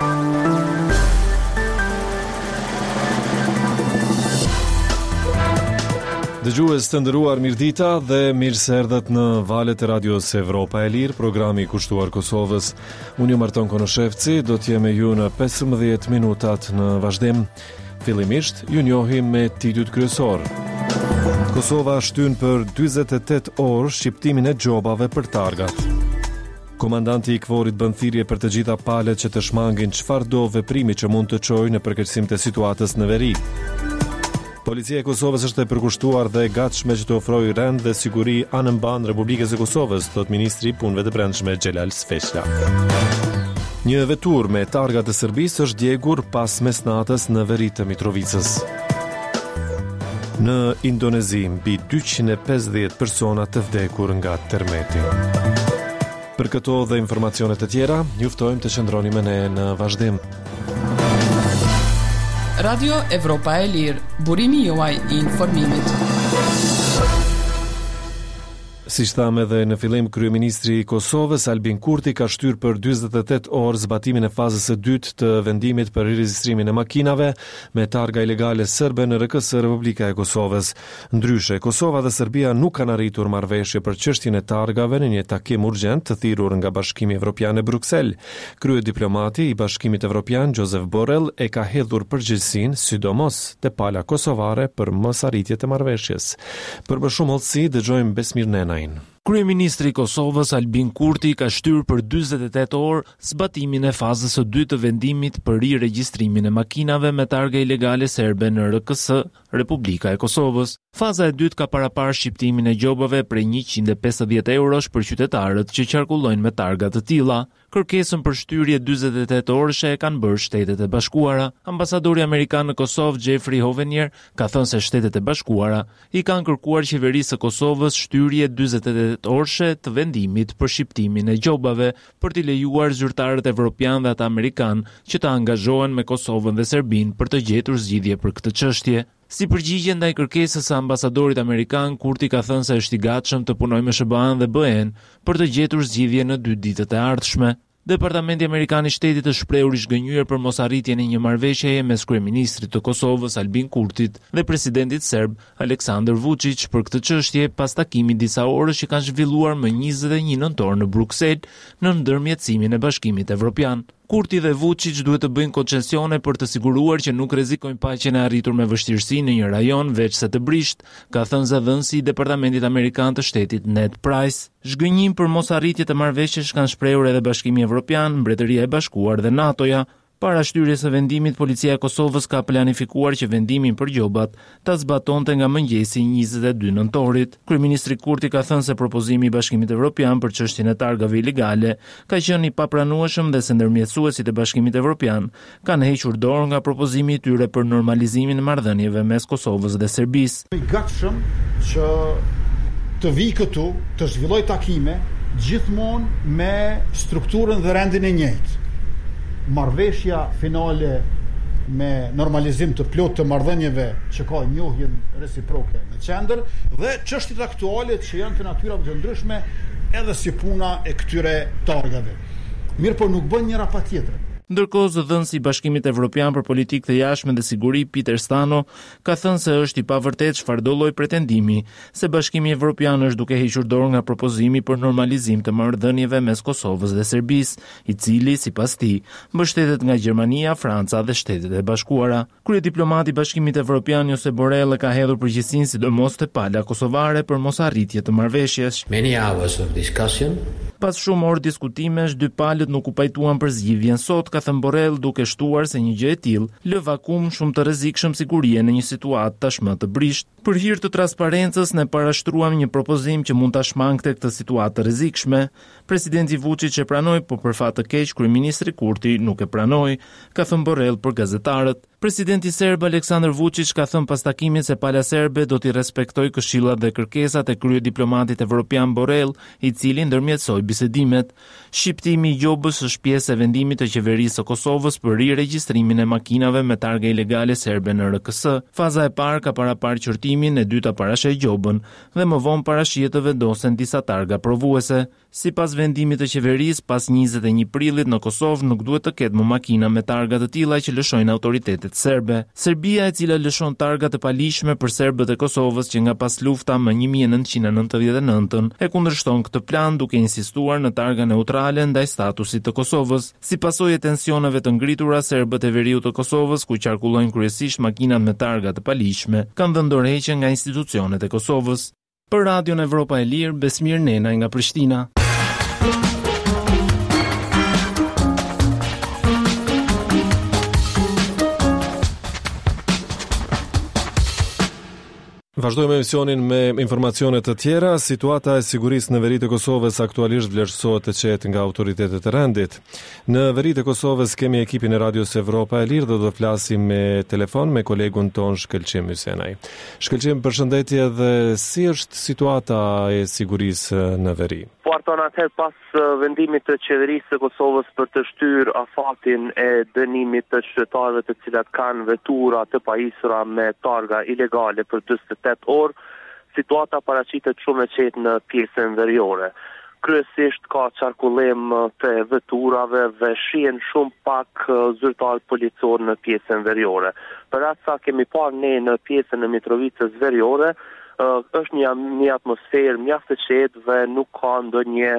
Dëgjues të nderuar, mirëdita dhe mirë se erdhët në valët e radios Evropa e Lirë, programi i kushtuar Kosovës. Unë jam Arton Konoshevci, do të jem me ju në 15 minutat në vazhdim. Fillimisht, ju njohim me titujt kryesor. Kosova shtyn për 48 orë shqiptimin e gjobave për targat. Komandanti i KFOR-it bën thirrje për të gjitha palët që të shmangin çfarëdo veprimi që mund të çojë në përkeqësim të situatës në veri. Policia e Kosovës është e përkushtuar dhe e gatshme që të ofrojë rend dhe siguri anëmban Republikës së Kosovës, thot ministri i Punëve të Brendshme Xhelal Sfeshla. Një vetur me targa të Serbisë është djegur pas mesnatës në veri të Mitrovicës. Në Indonezi, mbi 250 persona të vdekur nga termeti. Për këto dhe informacionet të tjera, ju ftojmë të qëndroni me ne në vazhdim. Radio Evropa e Lirë, burimi juaj i informimit. Si thamë edhe në fillim, kryeministri i Kosovës Albin Kurti ka shtyr për 48 orë zbatimin e fazës së dytë të vendimit për riregjistrimin e makinave me targa ilegale serbe në RKS Republika e Kosovës. Ndryshe, Kosova dhe Serbia nuk kanë arritur marrëveshje për çështjen e targave në një takim urgjent të thirrur nga Bashkimi Evropian në Bruksel. Kryediplomati i Bashkimit Evropian Josep Borrell e ka hedhur përgjegjësinë, sidomos te pala kosovare, për mosarritje të marrëveshjes. Për më shumë hollësi, dëgjojmë Besmir Nenaj. Kryeministri i Kosovës Albin Kurti ka shtyr për 48 orë zbatimin e fazës së dytë të vendimit për riregjistrimin e makinave me targa ilegale serbe në RKS Republika e Kosovës. Faza e dytë ka paraparë shqiptimin e gjobave prej 150 eurosh për qytetarët që qarkullojnë me targa të tilla. Kërkesën për shtyrje 48 orëshe e kanë bërë Shtetet e Bashkuara. Ambasadori amerikan në Kosovë Jeffrey Hovenier ka thënë se Shtetet e Bashkuara i kanë kërkuar qeverisë së Kosovës shtyrje 48 orëshe të vendimit për shqiptimin e gjobave për t'i lejuar zyrtarët evropian dhe ata amerikan që të angazhohen me Kosovën dhe Serbinë për të gjetur zgjidhje për këtë çështje. Si përgjigje ndaj kërkesës së ambasadorit amerikan, Kurti ka thënë se është i gatshëm të punojë me SBA-n dhe BE-n për të gjetur zgjidhje në 2 ditët e ardhshme. Departamenti Amerikan i Shtetit është shprehur i zgënjur për mosarritjen e një marrëveshjeje mes kryeministrit të Kosovës Albin Kurtit dhe presidentit serb Aleksandar Vučić për këtë çështje pas takimit disa orësh që kanë zhvilluar më 21 nëntor në Bruksel në ndërmjetësimin e Bashkimit Evropian. Kurti dhe Vučić duhet të bëjnë koncesione për të siguruar që nuk rrezikojnë paqen e arritur me vështirësi në një rajon veç se të brisht, ka thënë zëdhënësi i Departamentit Amerikan të Shtetit Ned Price. Zhgënjim për mosarritje të marrëveshjes kanë shprehur edhe Bashkimi Evropian, Mbretëria e Bashkuar dhe NATO-ja. Para shtyrjes së vendimit, policia e Kosovës ka planifikuar që vendimin për gjobat ta zbatonte nga mëngjesi 22 nëntorit. Kryeministri Kurti ka thënë se propozimi i Bashkimit Evropian për çështjen e targave ilegale ka qenë i papranueshëm dhe se ndërmjetësuesit e Bashkimit Evropian kanë hequr dorë nga propozimi i tyre për normalizimin e marrëdhënieve mes Kosovës dhe Serbisë. I gatshëm që të vi këtu, të zhvilloj takime gjithmonë me strukturën dhe rendin e njëjtë. Marrëveshja finale me normalizim të plot të marrëdhënieve që ka njohjen reciproke në qendër dhe çështjet aktuale që janë të natyrave të ndryshme edhe si puna e këtyre targave. Mirë, por nuk bën njëra pa tjetrën. Ndërkohë, zëdhënësi i Bashkimit Evropian për politikë të jashtme dhe siguri Peter Stano ka thënë se është i pavërtetë çfarë do lloj pretendimi se Bashkimi Evropian është duke hequr dorë nga propozimi për normalizim të marrëdhënieve mes Kosovës dhe Serbisë, i cili sipas tij mbështetet nga Gjermania, Franca dhe Shtetet e Bashkuara. Kryediplomati i Bashkimit Evropian Josep Borrell ka hedhur përgjegjësinë sidomos te pala kosovare për mosarritje të marrëveshjes. Many hours of discussion. Pas shumë orë diskutimesh, dy palët nuk u pajtuan për zgjidhjen sot, ka thënë Borrell, duke shtuar se një gjë e tillë lë vakum shumë të rrezikshëm sigurie në një situatë tashmë të brisht. Për hir të transparencës ne parashtruam një propozim që mund ta shmangte këtë situatë të rrezikshme. Presidenti Vučić e pranoi, por për fat të keq kryeministri Kurti nuk e pranoi, ka thënë Borrell për gazetarët. Presidenti serb Aleksandar Vučić ka thënë pas takimit se pala serbe do t'i respektojë këshillat dhe kërkesat e kryediplomatit evropian Borrell, i cili ndërmjetësoi bisedimet. Shqiptimi i gjobës është pjesë e vendimit të qeverisë së Kosovës për riregjistrimin e makinave me targa ilegale serbe në RKS. Faza e parë ka paraparë qortimin, e dyta parashej gjobën dhe më vonë parashihet të vendosen disa targa provuese. Sipas vendimit të qeverisë, pas 21 prillit në Kosovë nuk duhet të ketë më makina me targa të tilla që lëshojnë autoritetet serbe. Serbia, e cila lëshon targa të palishme për serbët e Kosovës që nga pas lufta më 1999 e kundërshton këtë plan, duke insistuar në targa neutrale ndaj statusit të Kosovës. Si pasojë e tensioneve të ngritura, serbët e veriut të Kosovës, ku qarkullojnë kryesisht makinat me targa të palishme, kanë dhënë dorëheqje nga institucionet e Kosovës. Për Radion Evropa e Lirë, Besmir Nenaj nga Prishtina. Vazhdojmë emisionin me informacione të tjera. Situata e sigurisë në veri të Kosovës aktualisht vlerësohet të qetë nga autoritetet e rendit. Në veri të Kosovës kemi ekipin e Radios Evropa e Lirë dhe do të flasim me telefon me kolegun ton Shkëlqim Hysenaj. Shkëlqim, përshëndetje, dhe si është situata e sigurisë në veri? Atëherë pas vendimit të qeverisë së Kosovës për të shtyrë afatin e dënimit të qytetarëve të cilat kanë vetura të pajisura me targa ilegale për 48 orë, situata paraqitet shumë e qetë në pjesën veriore. Kryesisht ka qarkullim të veturave dhe shihen shumë pak zyrtarë policor në pjesën veriore. Për atë sa kemi parë ne në pjesën e Mitrovicës veriore, është një atmosferë mjaft e qetë dhe nuk ka ndonjë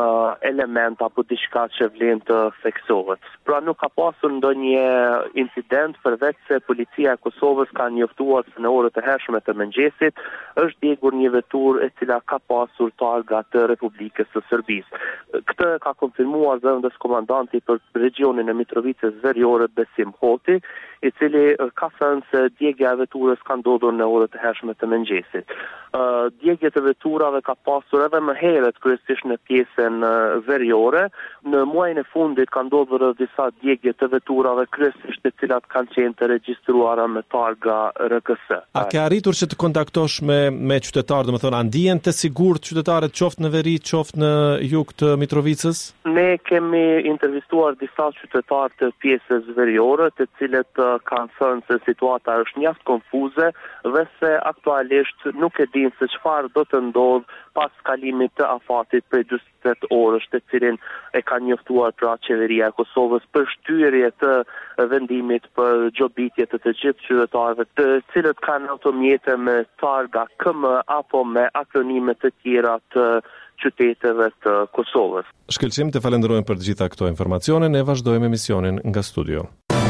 element apo diçka që vlen të theksohet. Pra nuk ka pasur ndonjë incident, përveç se policia e Kosovës ka njoftuar se në orët e hershme të mëngjesit është djegur një veturë e cila ka pasur targa të Republikës së Serbisë. Këtë ka konfirmuar zëvendës komandanti për regionin e Mitrovicës veriore Besim Hoti, i cili ka thënë se djegja e veturës ka ndodhur në orët e hershme të mëngjesit. Djegjet e veturave ka pasur edhe më herët kryesisht në pjesën veriore. Në muajin e fundit ka ndodhur edhe disa djegje të veturave kryesisht të cilat kanë qenë të regjistruara me targa RKS. A ke arritur që të kontaktosh me qytetarë, domethënë, a ndihen të sigurt qytetarët qoftë në veri, qoftë në jug të Mitrovicës? Ne kemi intervistuar disa qytetarë të pjesës veriore, të cilët kanë thënë se situata është mjaft konfuze dhe se aktualisht nuk e dinë se çfarë do të ndodhë pas kalimit të afatit prej 48 orësh, të cilin e ka njoftuar pra qeveria e Kosovës për shtyrje të vendimit për gjobitje të gjithë qytetarëve, të cilët kanë automjete me targa KM apo me akronime të tjera të qyteteve të Kosovës. Shkëlqim, të falenderojmë për të gjitha këto informacione. Ne vazhdojmë emisionin nga studio.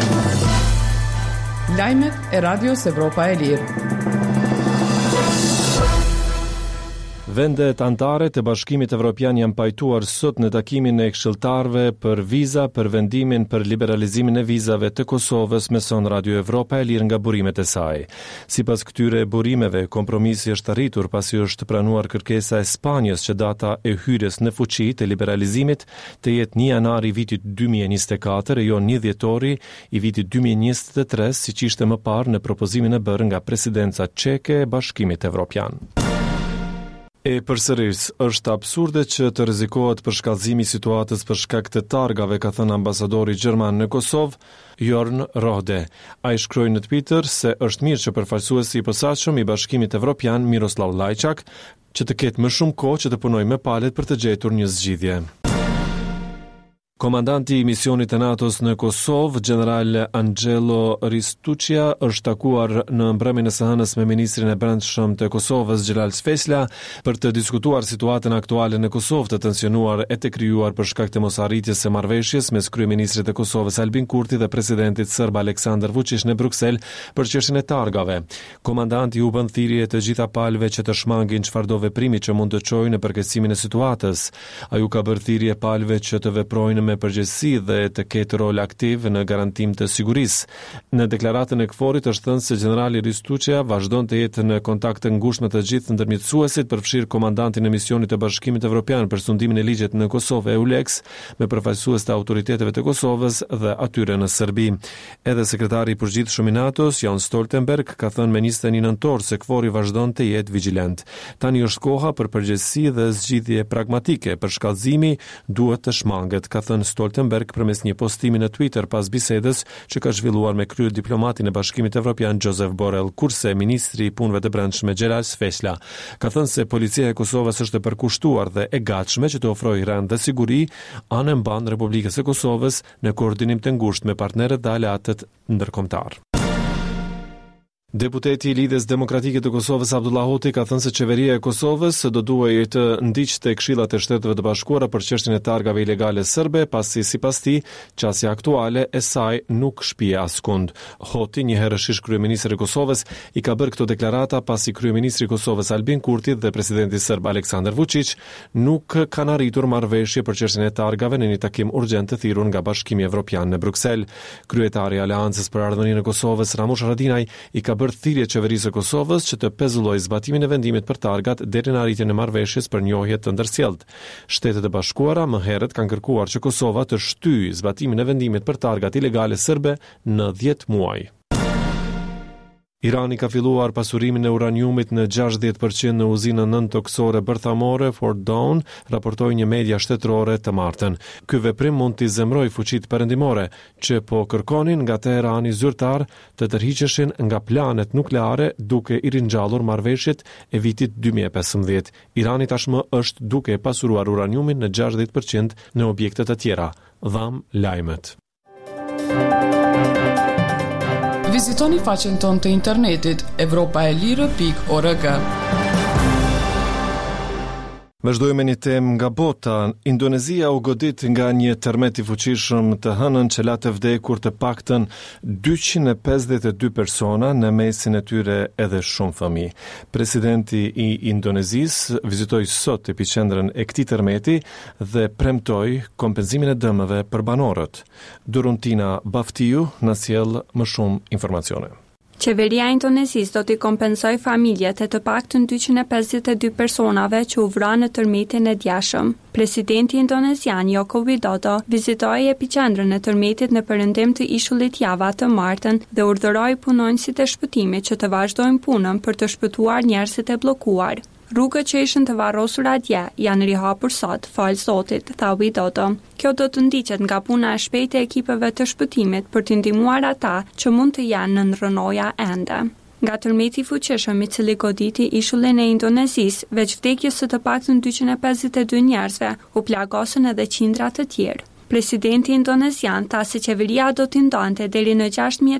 Lajmet e Radios Evropa e Lirë. Vendet anëtare të Bashkimit Evropian janë pajtuar sot në takimin e këshilltarëve për viza për vendimin për liberalizimin e vizave të Kosovës, meson Radio Evropa e Lirë nga burimet e saj. Sipas këtyre burimeve, kompromisi është arritur pasi është pranuar kërkesa e Spanjës që data e hyrjes në fuqi të liberalizimit të jetë 1 janar i vitit 2024 e jo 1 dhjetori i vitit 2023, siç ishte më parë në propozimin e bërë nga presidenca çeke e Bashkimit Evropian. E përsëris, është absurde që të rrezikohet për shkallëzimi i situatës për shkak të targave, ka thënë ambasadori gjerman në Kosovë, Jorn Rohde. Ai shkroi në Twitter se është mirë që përfaqësuesi i posaçëm i Bashkimit Evropian, Miroslav Lajçak, që të ketë më shumë kohë që të punojë me palët për të gjetur një zgjidhje. Komandanti i misionit të NATO-s në Kosovë, general Angelo Ristuccia, është takuar në mbrëmjen e së hënës me ministrin e brendshëm të Kosovës, Xhelal Sfesla, për të diskutuar situatën aktuale në Kosovë, të tensionuar e të krijuar për shkak të mosarritjes së marrëveshjes mes kryeministrit të Kosovës Albin Kurti dhe presidentit serb Aleksandar Vučić në Bruksel për çështjen e targave. Komandanti u bën thirrje të gjitha palëve që të shmangin çfarëdo veprimi që mund të çojë në përkeqësimin e situatës. Ai u ka bërë thirrje palëve që të veprojnë me përgjegjësi dhe të ketë rol aktiv në garantim të sigurisë. Në deklaratën e KFOR-it është thënë se generali Ristuçia vazhdon të jetë në kontakt të ngushtë me të gjithë ndërmjetësuesit, përfshirë komandantin e misionit të Bashkimit Evropian për sundimin e ligjit në Kosovë EULEX, me përfaqësues të autoriteteve të Kosovës dhe atyre në Serbi. Edhe sekretari i përgjithshëm i NATO-s, Jens Stoltenberg, ka thënë me 21 nëntor se KFOR-i vazhdon të jetë vigjilent. Tani është koha për përgjegjësi dhe zgjidhje pragmatike, për shkallëzimi duhet të shmanget, ka thënë Stoltenberg përmes një postimi në Twitter pas bisedës që ka zhvilluar me krye diplomatin e Bashkimit Evropian Josep Borrell, kurse ministri i punëve të brendshme Xhelal Svesla ka thënë se policia e Kosovës është e përkushtuar dhe e gatshme që të ofrojë rend dhe siguri anë mban Republikës e Kosovës në koordinim të ngushtë me partnerët dhe aleatët ndërkombëtar. Deputeti i Lidhjes Demokratike të Kosovës Abdullah Hoti ka thënë se qeveria e Kosovës do duhej të ndiqte Këshillat e Shteteve të Bashkuara për çështjen e targave ilegale serbe, pasi sipas tij çësia aktuale e saj nuk shpije askund. Hoti, një herëshish kryeministri i Kosovës, i ka bërë këto deklarata pasi kryeministri i Kosovës Albin Kurti dhe presidenti serb Aleksandar Vučić nuk kanë arritur marrëveshje për çështjen e targave në një takim urgjent të thirrur nga Bashkimi Evropian në Bruksel. Kryetari i Aleancës për Ardhmërinë e Kosovës Ramush Haradinaj i ka bërë thirrje qeverisë së Kosovës që të pezullojë zbatimin e vendimit për targat deri në arritjen e marrëveshjes për njohje të ndërsjellët. Shtetet e Bashkuara më herët kanë kërkuar që Kosova të shtyjë zbatimin e vendimit për targat ilegale serbe në 10 muaj. Irani ka filluar pasurimin e uraniumit në 60% në uzinën nëntoksore bërthamore Fort Dawn, raportoi një media shtetërore të martën. Ky veprim mund t'i zemrojë fuqitë perëndimore që po kërkonin nga Teherani zyrtar të tërhiqeshin nga planet nukleare duke i ringjallur marrëveshjet e vitit 2015. Irani tashmë është duke pasuruar uraniumin në 60% në objekte të tjera. Dham lajmet. Vizitoni faqen tonë të internetit evropaelire.org. Vazhdojmë një temë nga bota. Indonezia u godit nga një tërmet i fuqishëm të hënën që la të vdekur të paktën 252 persona, në mesin e tyre edhe shumë fëmijë. Presidenti i Indonezisë vizitoi sot epicendrën e këtij tërmeti dhe premtoi kompenzimin e dëmeve për banorët. Duruntina Baftiu na sjell më shumë informacione. Qeveria e Indonezisë do t'i kompensojë familjet e të paktën 252 personave që u vranë në tërmetin e djeshëm. Presidenti indonezian Joko Widodo vizitoi epicendrën e tërmetit në perëndim të ishullit Java të martën dhe urdhëroi punonjësit e shpëtimit që të vazhdojnë punën për të shpëtuar njerëzit e bllokuar. Rrugët që ishin të varrosura atje janë rihapur sot, falë Zotit, tha Widodo. Kjo do të ndiqet nga puna e shpejtë e ekipeve të shpëtimit për të ndihmuar ata që mund të janë në rrënoja ende. Nga tërmeti i fuqishëm i cili goditi ishullin e Indonezisë, veç vdekjes së të paktën 252 njerëzve, u plagosën edhe qindra të tjerë. Presidenti indonezian tha se qeveria do t'i ndonte deri në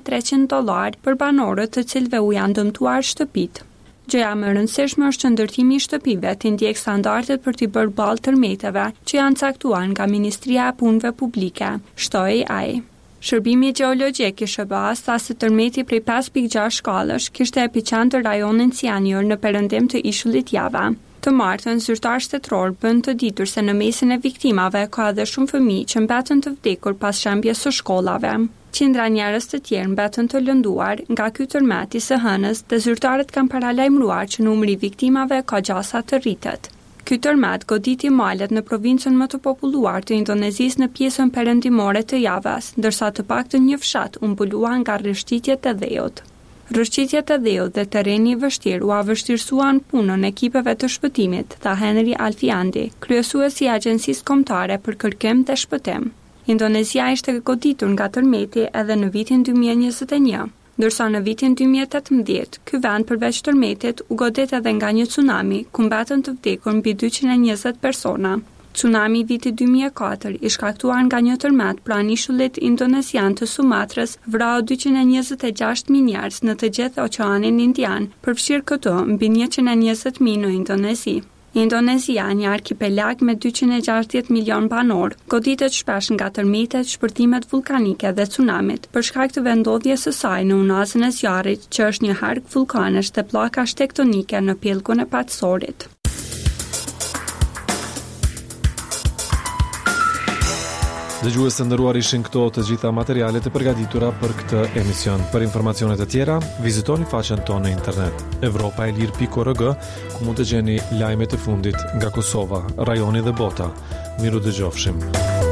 $6,300 për banorët të cilëve u janë dëmtuar shtëpitë. Gjëja më e rëndësishme është që ndërtimi i shtëpive të ndjek standardet për t'i bërë ballë tërmeteve që janë caktuar nga Ministria e Punëve Publike, shtoi ai. Shërbimi gjeologjik i SBA-s tha se tërmeti prej 5.6 shkallësh kishte epicentër rajonin Cianjur në perëndim të ishullit Java. Të martën, zyrtar shtetëror bën të ditur se në mesin e viktimave ka edhe shumë fëmijë që mbetën të vdekur pas shembjes së shkollave. Qindra njerëz të tjerë mbetën të lënduar nga ky tërmet i së hënës dhe zyrtarët kanë paralajmëruar që numri i viktimave ka gjasa të rritet. Ky tërmet goditi malet në provincën më të populluar të Indonezisë në pjesën perëndimore të Javës, ndërsa të paktën një fshat u mbulua nga rrëshqitjet e dheut. Rrëshqitjet e dheut dhe terreni i vështirë u avështirësuan punën e ekipeve të shpëtimit, tha Henry Alfiandi, kryesuesi i Agjencisë Kombëtare për Kërkim dhe Shpëtim. Indonezia ishte goditur nga tërmeti edhe në vitin 2021, ndërsa në vitin 2018, ky vend përveç tërmetit u godit edhe nga një tsunami, ku mbetën të vdekur mbi 220 persona. Tsunami i vitit 2004 i shkaktuar nga një tërmet pranë ishullit indonezian të Sumatrës vrau 226.000 njerëz në të gjithë Oqeanin Indian, përfshirë këto mbi 120.000 në Indonezi. Indonezia, një arkipelag me 260 milion banor, goditet shpesh nga tërmetet, shpërtimet vulkanike dhe tsunamit, për shkak të vendodhjes së saj në unazën e zjarrit, që është një hark vulkanesh dhe pllakash tektonike në pellgun e Patsorit. Dëgjues të nderuar, ishin këto të gjitha materialet e përgatitura për këtë emision. Për informacione të tjera, vizitoni faqen tonë në internet europaelir.org, ku mund të gjeni lajmet e fundit nga Kosova, rajoni dhe bota. Miru dëgjofshim.